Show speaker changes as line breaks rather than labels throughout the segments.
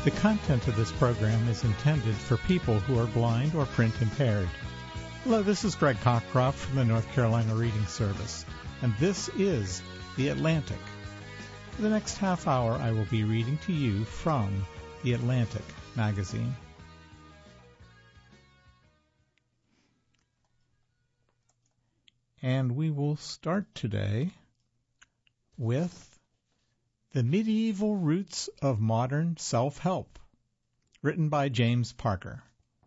The content of this program is intended for people who are blind or print impaired. Hello, this is Greg Cockcroft from the North Carolina Reading Service, and this is The Atlantic. For the next half hour, I will be reading to you from The Atlantic magazine. And we will start today with The Medieval Roots of Modern Self-Help, written by James Parker.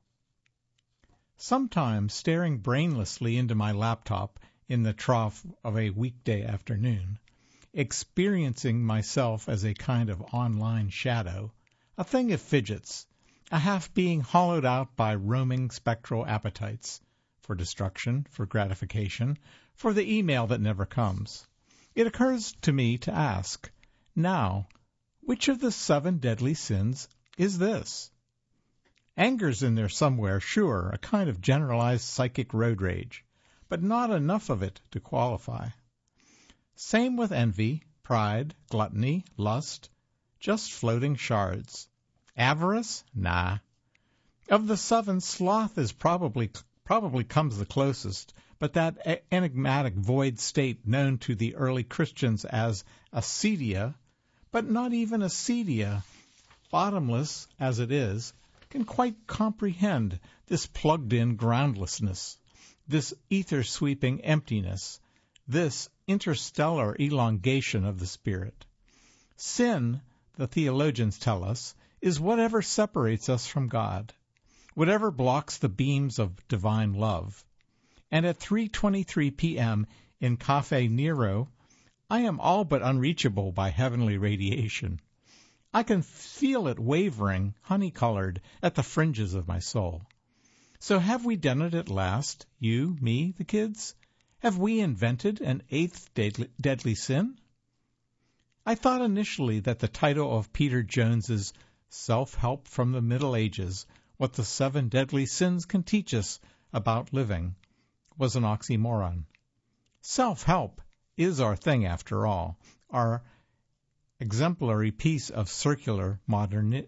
Sometimes, staring brainlessly into my laptop in the trough of a weekday afternoon, experiencing myself as a kind of online shadow, a thing of fidgets, a half being hollowed out by roaming spectral appetites, for destruction, for gratification, for the email that never comes, it occurs to me to ask, now, which of the 7 deadly sins is this? Anger's in there somewhere, sure, a kind of generalized psychic road rage, but not enough of it to qualify. Same with envy, pride, gluttony, lust, just floating shards. Avarice? Nah. Of the 7, sloth is probably comes the closest, but that enigmatic void state known to the early Christians as acedia, but not even acedia, bottomless as it is, can quite comprehend this plugged-in groundlessness, this ether-sweeping emptiness, this interstellar elongation of the spirit. Sin, the theologians tell us, is whatever separates us from God, whatever blocks the beams of divine love. And at 3:23 p.m. in Cafe Nero, I am all but unreachable by heavenly radiation. I can feel it wavering, honey-colored, at the fringes of my soul. So have we done it at last, you, me, the kids? Have we invented an 8th deadly sin? I thought initially that the title of Peter Jones's Self-Help from the Middle Ages, What the 7 Deadly Sins Can Teach Us About Living, was an oxymoron. Self-help is our thing after all, our exemplary piece of circular modernity,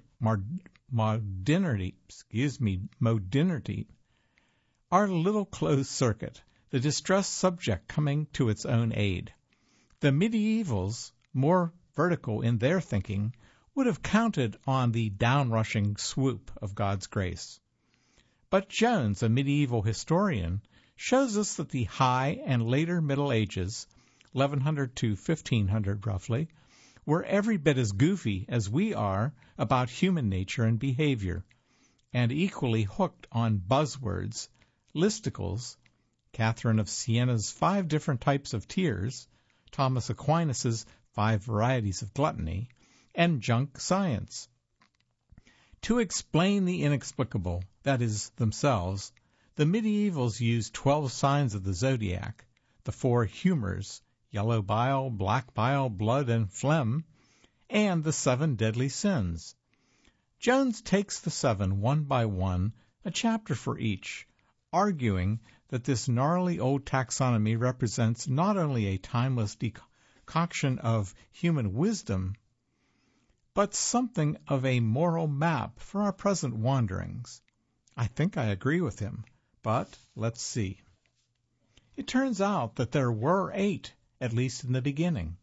our little closed circuit, the distressed subject coming to its own aid. The medievals, more vertical in their thinking, would have counted on the down-rushing swoop of God's grace. But Jones, a medieval historian, shows us that the High and later Middle Ages, 1100 to 1500 roughly, were every bit as goofy as we are about human nature and behavior, and equally hooked on buzzwords, listicles, Catherine of Siena's 5 different types of tears, Thomas Aquinas's 5 varieties of gluttony, and junk science. To explain the inexplicable, that is, themselves, the medievals used 12 signs of the zodiac, the 4 humors, yellow bile, black bile, blood, and phlegm, and the 7 deadly sins. Jones takes the 7 one by one, a chapter for each, arguing that this gnarly old taxonomy represents not only a timeless decoction of human wisdom, but something of a moral map for our present wanderings. I think I agree with him, but let's see. It turns out that there were 8, at least in the beginning.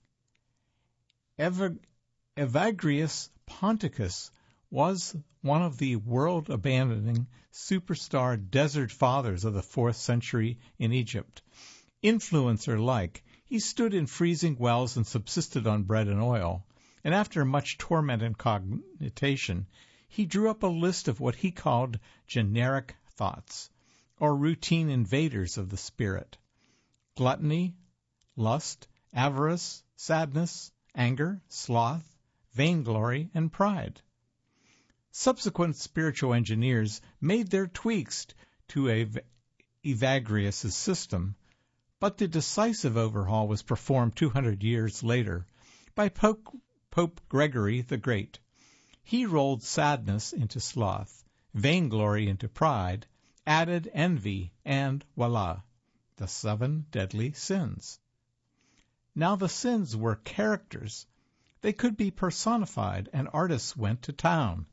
Evagrius Ponticus was one of the world-abandoning superstar desert fathers of the 4th century in Egypt. Influencer-like, he stood in freezing wells and subsisted on bread and oil, and after much torment and cognition, he drew up a list of what he called generic thoughts, or routine invaders of the spirit: gluttony, lust, avarice, sadness, anger, sloth, vainglory, and pride. Subsequent spiritual engineers made their tweaks to Evagrius' system, but the decisive overhaul was performed 200 years later by Pope Gregory the Great. He rolled sadness into sloth, vainglory into pride, added envy, and voila, the 7 deadly sins. Now the sins were characters. They could be personified, and artists went to town.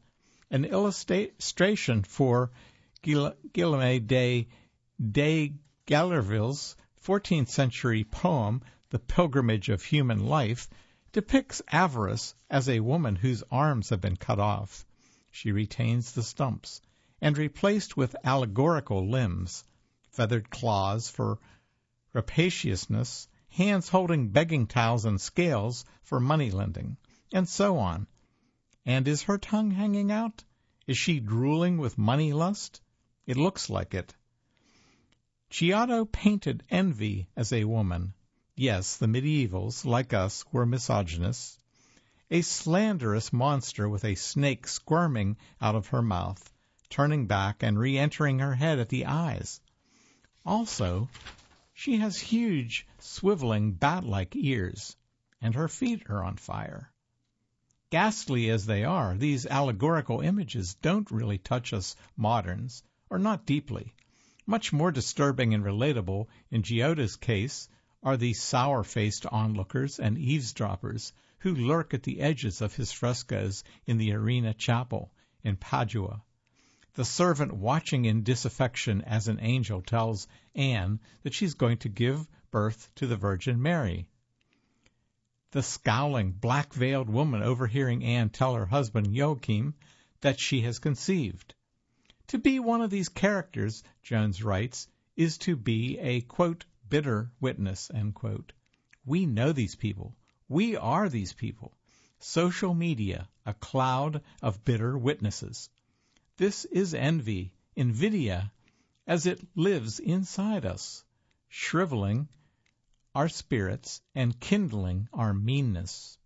An illustration for Guillaume de Gallerville's 14th century poem, The Pilgrimage of Human Life, depicts avarice as a woman whose arms have been cut off. She retains the stumps, and replaced with allegorical limbs, feathered claws for rapaciousness, hands holding begging towels and scales for money lending, and so on. And is her tongue hanging out? Is she drooling with money lust? It looks like it. Giotto painted envy as a woman. Yes, the medievals, like us, were misogynists. A slanderous monster with a snake squirming out of her mouth, turning back and re-entering her head at the eyes. Also, she has huge, swiveling, bat-like ears, and her feet are on fire. Ghastly as they are, these allegorical images don't really touch us moderns, or not deeply. Much more disturbing and relatable, in Giotto's case, are the sour-faced onlookers and eavesdroppers who lurk at the edges of his frescoes in the Arena Chapel in Padua. The servant watching in disaffection as an angel tells Anne that she's going to give birth to the Virgin Mary. The scowling, black-veiled woman overhearing Anne tell her husband Joachim that she has conceived. To be one of these characters, Jones writes, is to be a, quote, bitter witness, end quote. We know these people. We are these people. Social media, a cloud of bitter witnesses. This is envy, invidia, as it lives inside us, shriveling our spirits and kindling our meanness.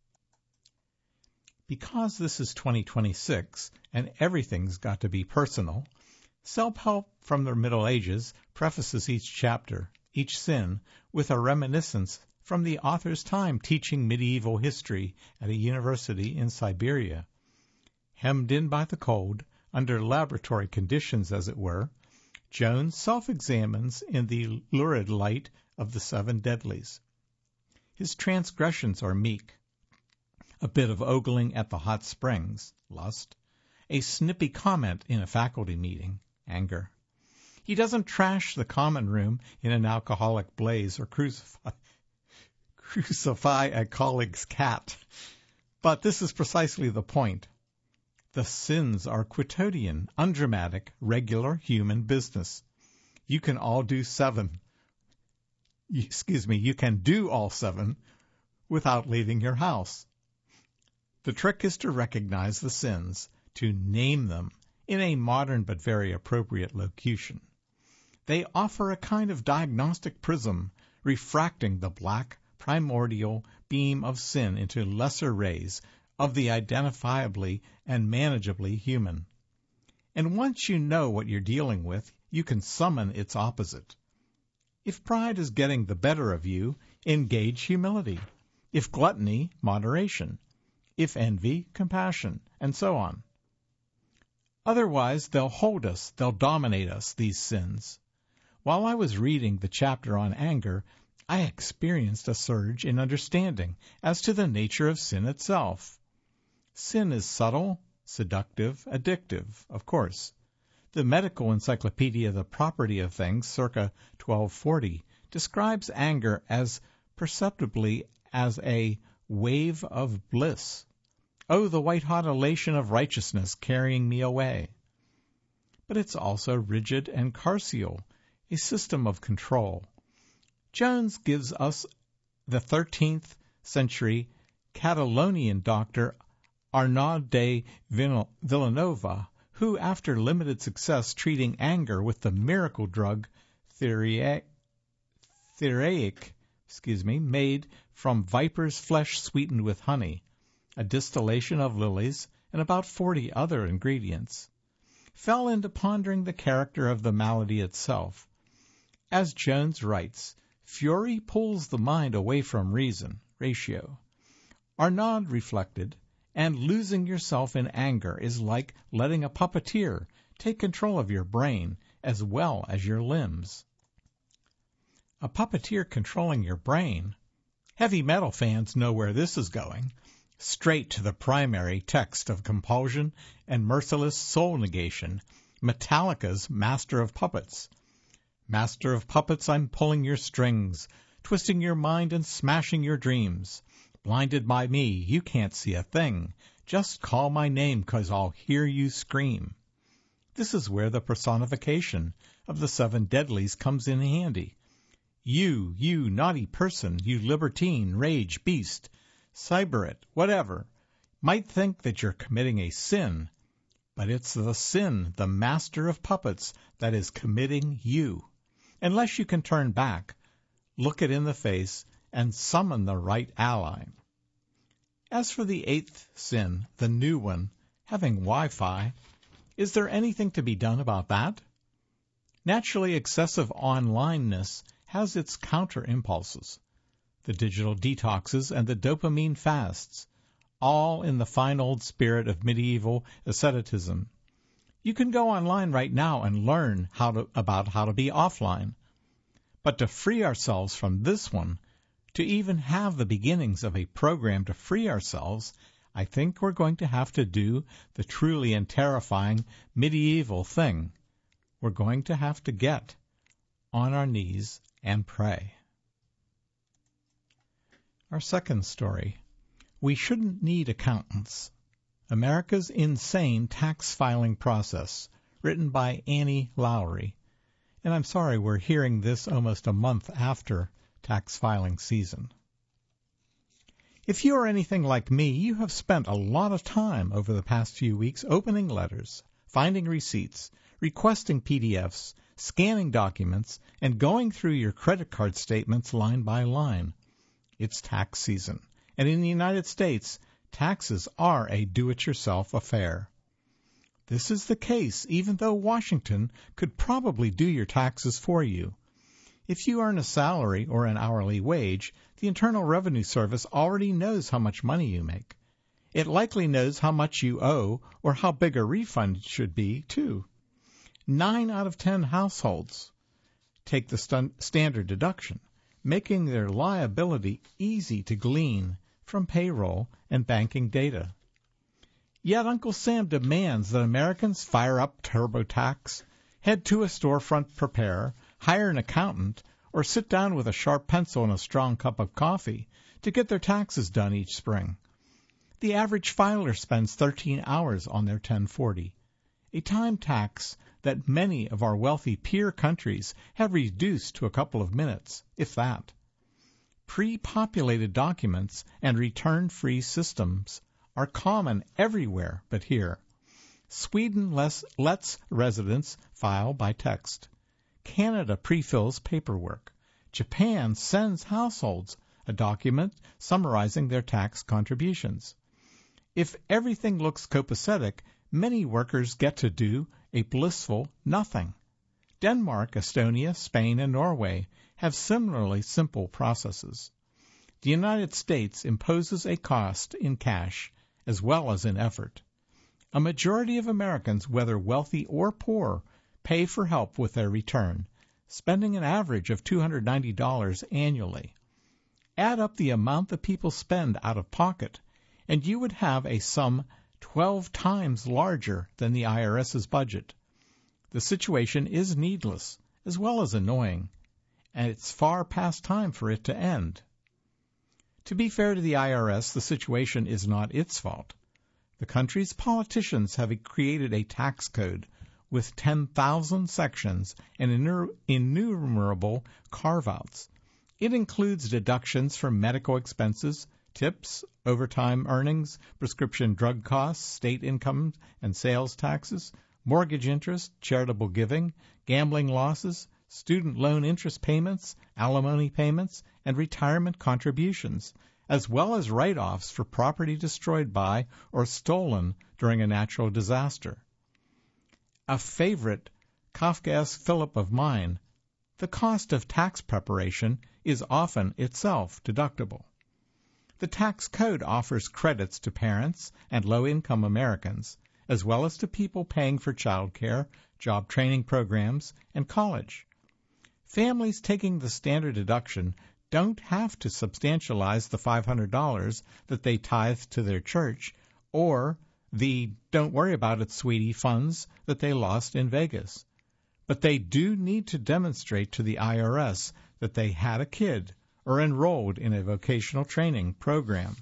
Because this is 2026 and everything's got to be personal, Self-Help from the Middle Ages prefaces each chapter, each sin, with a reminiscence from the author's time teaching medieval history at a university in Siberia. Hemmed in by the cold, under laboratory conditions as it were, Jones self-examines in the lurid light of the seven deadlies. His transgressions are meek. A bit of ogling at the hot springs, lust. A snippy comment in a faculty meeting, anger. He doesn't trash the common room in an alcoholic blaze or crucify a colleague's cat. But this is precisely the point. The sins are quotidian, undramatic, regular human business. You can all do seven. You can do all seven without leaving your house. The trick is to recognize the sins, to name them in a modern but very appropriate locution. They offer a kind of diagnostic prism, refracting the black, primordial beam of sin into lesser rays of the identifiably and manageably human. And once you know what you're dealing with, you can summon its opposite. If pride is getting the better of you, engage humility. If gluttony, moderation. If envy, compassion, and so on. Otherwise, they'll hold us, they'll dominate us, these sins. While I was reading the chapter on anger, I experienced a surge in understanding as to the nature of sin itself. Sin is subtle, seductive, addictive, of course. The medical encyclopedia The Property of Things, circa 1240, describes anger as perceptibly as a wave of bliss. Oh, the white-hot elation of righteousness carrying me away. But it's also rigid and carceal, a system of control. Jones gives us the 13th century Catalonian doctor Arnaud de Villanova, who, after limited success treating anger with the miracle drug Theriac, made from viper's flesh sweetened with honey, a distillation of lilies, and about 40 other ingredients, fell into pondering the character of the malady itself. As Jones writes, fury pulls the mind away from reason, ratio. Arnaud reflected, and losing yourself in anger is like letting a puppeteer take control of your brain as well as your limbs. A puppeteer controlling your brain? Heavy metal fans know where this is going. Straight to the primary text of compulsion and merciless soul negation, Metallica's Master of Puppets. Master of Puppets, I'm pulling your strings, twisting your mind and smashing your dreams. Blinded by me, you can't see a thing. Just call my name, 'cause I'll hear you scream. This is where the personification of the 7 deadlies comes in handy. You naughty person, you libertine, rage, beast, cyberite, whatever, might think that you're committing a sin, but it's the sin, the master of puppets, that is committing you. Unless you can turn back, look it in the face, and summon the right ally. As for the 8th sin, the new one, having Wi-Fi, is there anything to be done about that? Naturally, excessive onlineness has its counter-impulses. The digital detoxes and the dopamine fasts, all in the fine old spirit of medieval asceticism. You can go online right now and learn about how to be offline. But to free ourselves from this one, to even have the beginnings of a program to free ourselves, I think we're going to have to do the truly and terrifying medieval thing. We're going to have to get on our knees and pray. Our second story, We Shouldn't Need Accountants, America's Insane Tax Filing Process, written by Annie Lowry. And I'm sorry we're hearing this almost a month after tax filing season. If you are anything like me, you have spent a lot of time over the past few weeks opening letters, finding receipts, requesting PDFs, scanning documents, and going through your credit card statements line by line. It's tax season, and in the United States, taxes are a do-it-yourself affair. This is the case even though Washington could probably do your taxes for you. If you earn a salary or an hourly wage, the Internal Revenue Service already knows how much money you make. It likely knows how much you owe or how big a refund should be, too. 9 out of 10 households take the standard deduction, making their liability easy to glean from payroll and banking data. Yet Uncle Sam demands that Americans fire up TurboTax, head to a storefront preparer, hire an accountant, or sit down with a sharp pencil and a strong cup of coffee to get their taxes done each spring. The average filer spends 13 hours on their 1040, a time tax that many of our wealthy peer countries have reduced to a couple of minutes, if that. Pre-populated documents and return-free systems are common everywhere but here. Sweden lets residents file by text. Canada pre-fills paperwork. Japan sends households a document summarizing their tax contributions. If everything looks copacetic, many workers get to do a blissful nothing. Denmark, Estonia, Spain, and Norway have similarly simple processes. The United States imposes a cost in cash as well as in effort. A majority of Americans, whether wealthy or poor, pay for help with their return, spending an average of $290 annually. Add up the amount that people spend out of pocket, and you would have a sum 12 times larger than the IRS's budget. The situation is needless as well as annoying, and it's far past time for it to end. To be fair to the IRS, the situation is not its fault. The country's politicians have created a tax code with 10,000 sections and innumerable carve-outs. It includes deductions for medical expenses, tips, overtime earnings, prescription drug costs, state income and sales taxes, mortgage interest, charitable giving, gambling losses, student loan interest payments, alimony payments, and retirement contributions, as well as write-offs for property destroyed by or stolen during a natural disaster. A favorite Kafkaesque fillip of mine, the cost of tax preparation is often itself deductible. The tax code offers credits to parents and low-income Americans, as well as to people paying for child care, job training programs, and college. Families taking the standard deduction don't have to substantialize the $500 that they tithe to their church or the don't worry about it, sweetie funds that they lost in Vegas. But they do need to demonstrate to the IRS that they had a kid or enrolled in a vocational training program.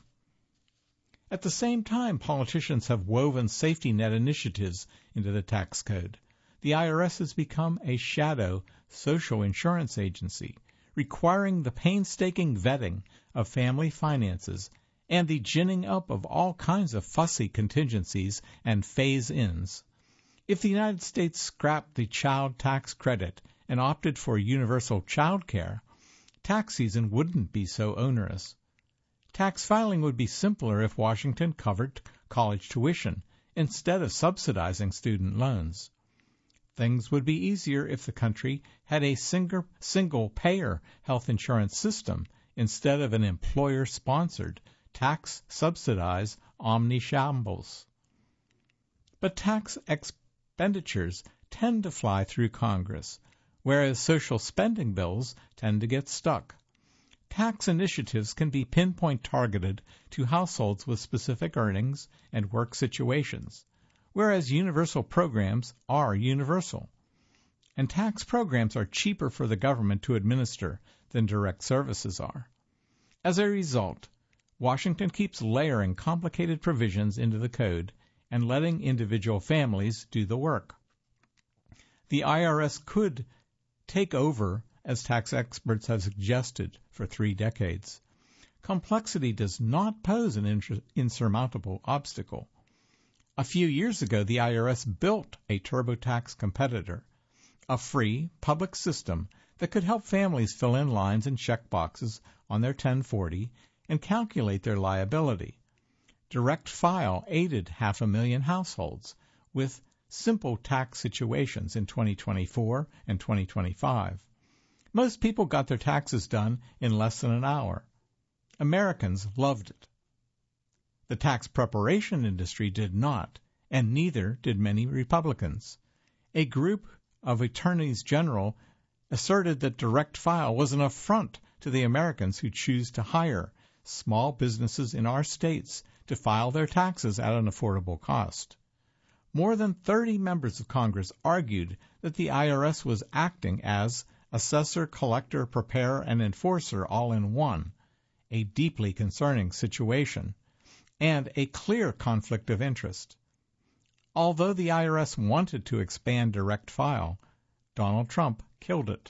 At the same time, politicians have woven safety net initiatives into the tax code. The IRS has become a shadow social insurance agency, requiring the painstaking vetting of family finances and the ginning up of all kinds of fussy contingencies and phase-ins. If the United States scrapped the child tax credit and opted for universal child care, tax season wouldn't be so onerous. Tax filing would be simpler if Washington covered college tuition instead of subsidizing student loans. Things would be easier if the country had a single-payer health insurance system instead of an employer-sponsored, tax-subsidized omnishambles. But tax expenditures tend to fly through Congress, whereas social spending bills tend to get stuck. Tax initiatives can be pinpoint targeted to households with specific earnings and work situations, whereas universal programs are universal. And tax programs are cheaper for the government to administer than direct services are. As a result, Washington keeps layering complicated provisions into the code and letting individual families do the work. The IRS could take over, as tax experts have suggested, for 3 decades. Complexity does not pose an insurmountable obstacle. A few years ago, the IRS built a TurboTax competitor, a free, public system that could help families fill in lines and check boxes on their 1040 and calculate their liability. Direct File aided 500,000 households with simple tax situations in 2024 and 2025. Most people got their taxes done in less than an hour. Americans loved it. The tax preparation industry did not, and neither did many Republicans. A group of attorneys general asserted that Direct File was an affront to the Americans who choose to hire small businesses in our states to file their taxes at an affordable cost. More than 30 members of Congress argued that the IRS was acting as assessor, collector, preparer, and enforcer all in one, a deeply concerning situation, and a clear conflict of interest. Although the IRS wanted to expand Direct File, Donald Trump killed it.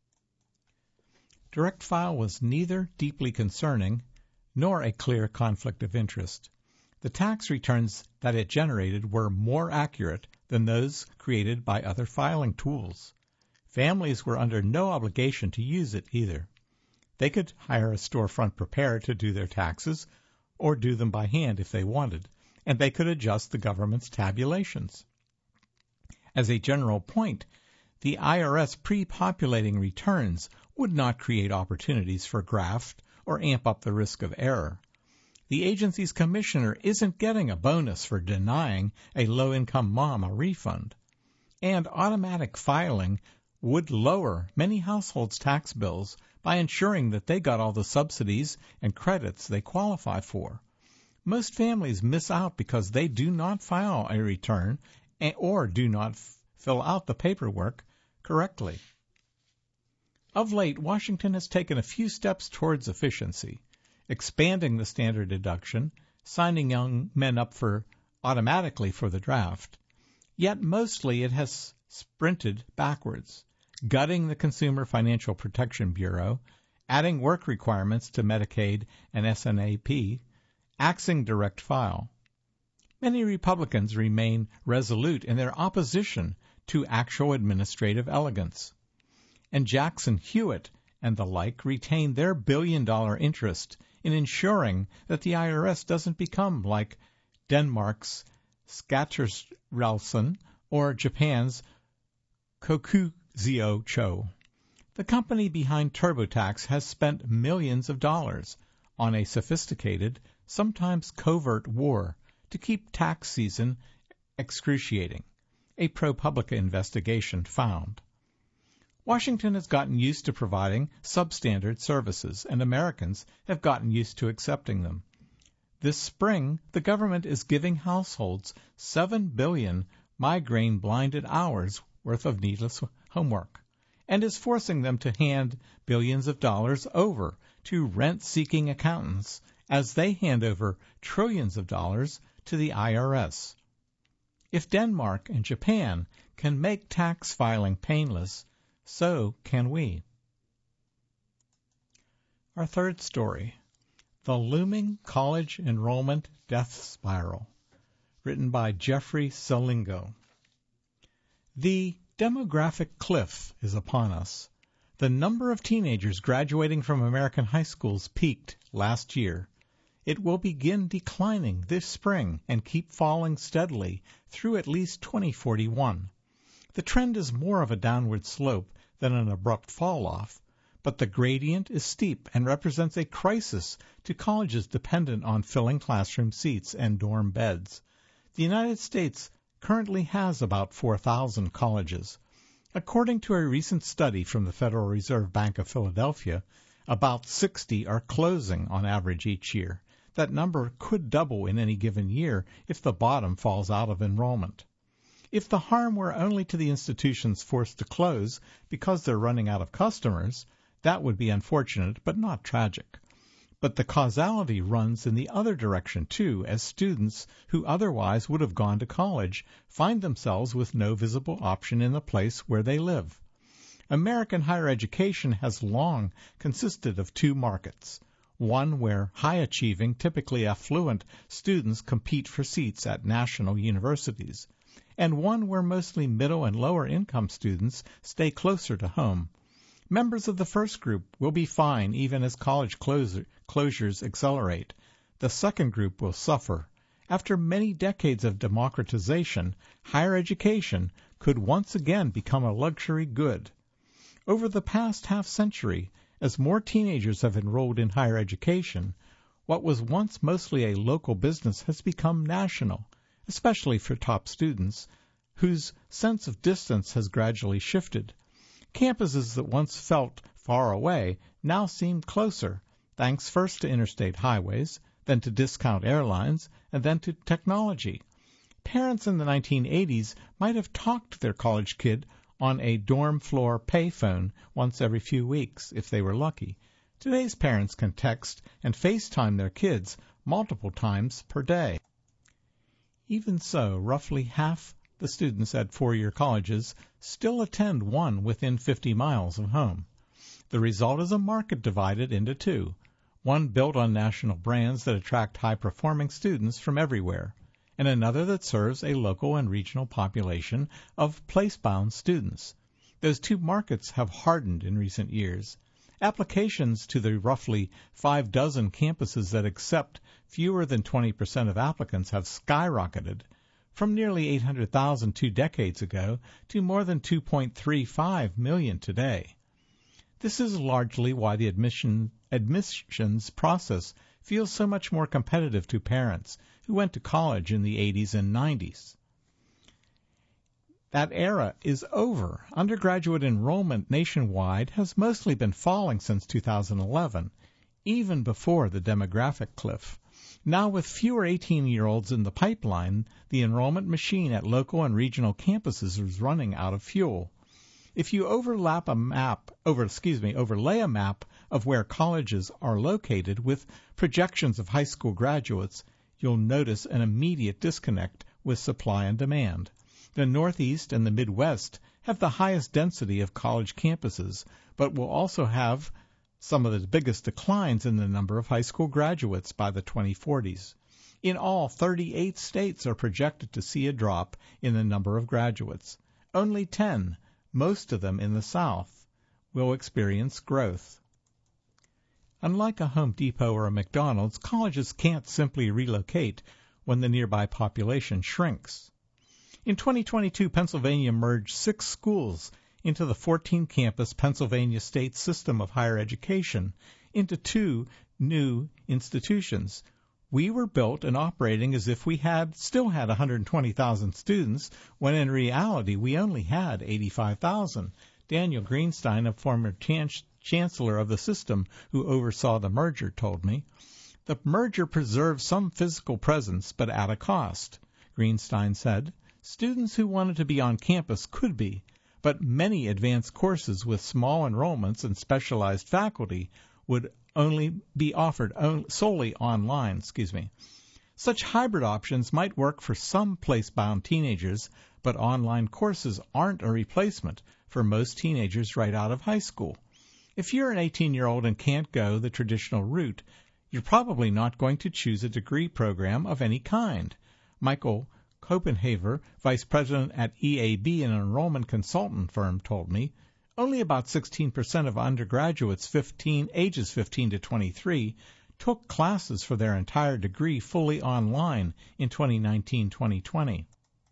Direct File was neither deeply concerning nor a clear conflict of interest. The tax returns that it generated were more accurate than those created by other filing tools. Families were under no obligation to use it either. They could hire a storefront preparer to do their taxes or do them by hand if they wanted, and they could adjust the government's tabulations. As a general point, the IRS pre-populating returns would not create opportunities for graft or amp up the risk of error. The agency's commissioner isn't getting a bonus for denying a low-income mom a refund. And automatic filing would lower many households' tax bills by ensuring that they got all the subsidies and credits they qualify for. Most families miss out because they do not file a return or do not fill out the paperwork correctly. Of late, Washington has taken a few steps towards efficiency, expanding the standard deduction, signing young men up automatically for the draft. Yet mostly it has sprinted backwards, gutting the Consumer Financial Protection Bureau, adding work requirements to Medicaid and SNAP, axing Direct File. Many Republicans remain resolute in their opposition to actual administrative elegance. And Jackson Hewitt and the like retain their billion-dollar interest in ensuring that the IRS doesn't become like Denmark's Skatteræsen or Japan's Kokuzio-cho. The company behind TurboTax has spent millions of dollars on a sophisticated, sometimes covert war to keep tax season excruciating, a ProPublica investigation found. Washington has gotten used to providing substandard services, and Americans have gotten used to accepting them. This spring, the government is giving households 7 billion migraine-blinded hours worth of needless homework, and is forcing them to hand billions of dollars over to rent-seeking accountants as they hand over trillions of dollars to the IRS. If Denmark and Japan can make tax filing painless, so can we. Our third story, The Looming College Enrollment Death Spiral, written by Jeffrey Selingo. The demographic cliff is upon us. The number of teenagers graduating from American high schools peaked last year. It will begin declining this spring and keep falling steadily through at least 2041. The trend is more of a downward slope than an abrupt fall-off, but the gradient is steep and represents a crisis to colleges dependent on filling classroom seats and dorm beds. The United States currently has about 4,000 colleges. According to a recent study from the Federal Reserve Bank of Philadelphia, about 60 are closing on average each year. That number could double in any given year if the bottom falls out of enrollment. If the harm were only to the institutions forced to close because they're running out of customers, that would be unfortunate but not tragic. But the causality runs in the other direction, too, as students who otherwise would have gone to college find themselves with no visible option in the place where they live. American higher education has long consisted of two markets, one where high-achieving, typically affluent students compete for seats at national universities, and one where mostly middle and lower-income students stay closer to home. Members of the first group will be fine even as college closures accelerate. The second group will suffer. After many decades of democratization, higher education could once again become a luxury good. Over the past half-century, as more teenagers have enrolled in higher education, what was once mostly a local business has become national, especially for top students, whose sense of distance has gradually shifted. Campuses that once felt far away now seem closer, thanks first to interstate highways, then to discount airlines, and then to technology. Parents in the 1980s might have talked to their college kid on a dorm floor payphone once every few weeks, if they were lucky. Today's parents can text and FaceTime their kids multiple times per day. Even so, roughly half the students at four-year colleges still attend one within 50 miles of home. The result is a market divided into two, one built on national brands that attract high-performing students from everywhere, and another that serves a local and regional population of place-bound students. Those two markets have hardened in recent years. Applications to the roughly 6 campuses that accept fewer than 20% of applicants have skyrocketed, from nearly 800,000 2 decades ago to more than 2.35 million today. This is largely why the admissions process feels so much more competitive to parents who went to college in the 80s and 90s. That era is over. Undergraduate enrollment nationwide has mostly been falling since 2011, even before the demographic cliff. Now, with fewer 18-year-olds in the pipeline, the enrollment machine at local and regional campuses is running out of fuel. If you overlay a map of where colleges are located with projections of high school graduates, you'll notice an immediate disconnect with supply and demand. The Northeast and the Midwest have the highest density of college campuses, but will also have some of the biggest declines in the number of high school graduates by the 2040s. In all, 38 states are projected to see a drop in the number of graduates. Only 10, most of them in the South, will experience growth. Unlike a Home Depot or a McDonald's, colleges can't simply relocate when the nearby population shrinks. In 2022, Pennsylvania merged 6 schools into the 14-campus Pennsylvania State System of Higher Education into 2 new institutions. We were built and operating as if we still had 120,000 students, when in reality we only had 85,000, Daniel Greenstein, a former chancellor of the system who oversaw the merger, told me. The merger preserved some physical presence, but at a cost. Greenstein said, students who wanted to be on campus could be, but many advanced courses with small enrollments and specialized faculty would only be offered solely online. Such hybrid options might work for some place-bound teenagers, but online courses aren't a replacement for most teenagers right out of high school. If you're an 18-year-old and can't go the traditional route, you're probably not going to choose a degree program of any kind. Michael Copenhaver, vice president at EAB, an enrollment consultant firm, told me, only about 16% of undergraduates ages 15 to 23 took classes for their entire degree fully online in 2019-2020.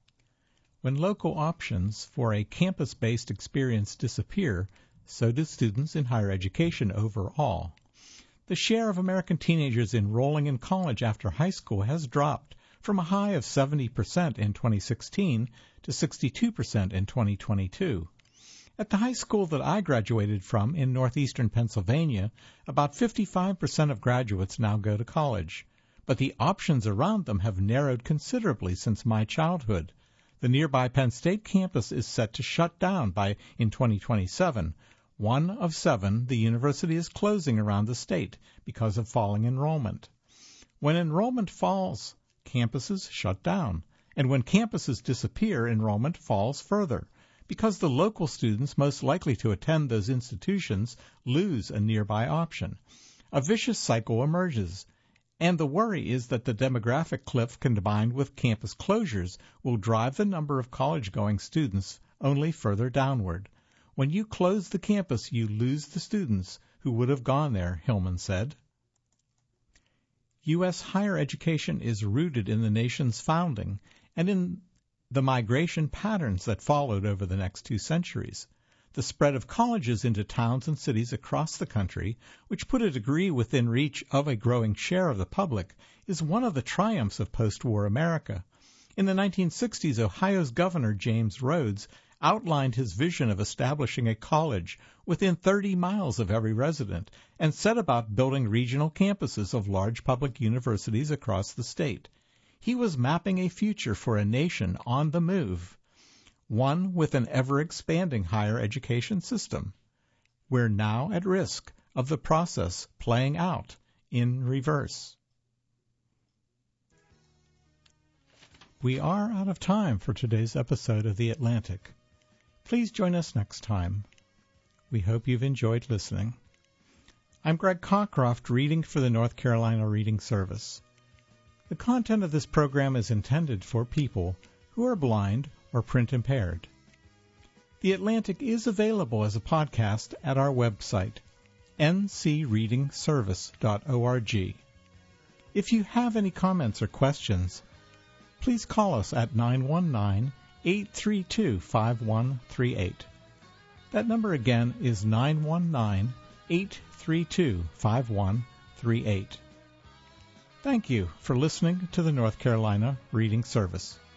When local options for a campus-based experience disappear, so do students in higher education overall. The share of American teenagers enrolling in college after high school has dropped from a high of 70% in 2016 to 62% in 2022. At the high school that I graduated from in northeastern Pennsylvania, about 55% of graduates now go to college, but the options around them have narrowed considerably since my childhood. The nearby Penn State campus is set to shut down in 2027. 1 of 7 the university is closing around the state because of falling enrollment. When enrollment falls, campuses shut down, and when campuses disappear, enrollment falls further, because the local students most likely to attend those institutions lose a nearby option. A vicious cycle emerges, and the worry is that the demographic cliff combined with campus closures will drive the number of college-going students only further downward. When you close the campus, you lose the students who would have gone there, Hillman said. U.S. higher education is rooted in the nation's founding and in the migration patterns that followed over the next 2 centuries. The spread of colleges into towns and cities across the country, which put a degree within reach of a growing share of the public, is one of the triumphs of post-war America. In the 1960s, Ohio's Governor James Rhodes outlined his vision of establishing a college within 30 miles of every resident and set about building regional campuses of large public universities across the state. He was mapping a future for a nation on the move, one with an ever-expanding higher education system. We're now at risk of the process playing out in reverse. We are out of time for today's episode of The Atlantic. Please join us next time. We hope you've enjoyed listening. I'm Greg Cockcroft, reading for the North Carolina Reading Service. The content of this program is intended for people who are blind or print impaired. The Atlantic is available as a podcast at our website, ncreadingservice.org. If you have any comments or questions, please call us at 919-832-5138. That number again is 919-832-5138. Thank you for listening to the North Carolina Reading Service.